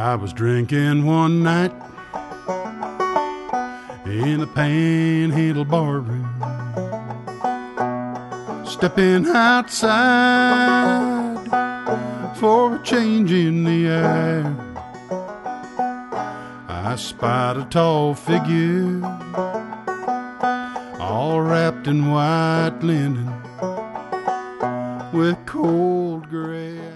I was drinking one night in a Panhandle barroom, stepping outside for a change in the air. I spied a tall figure all wrapped in white linen with cold gray eyes.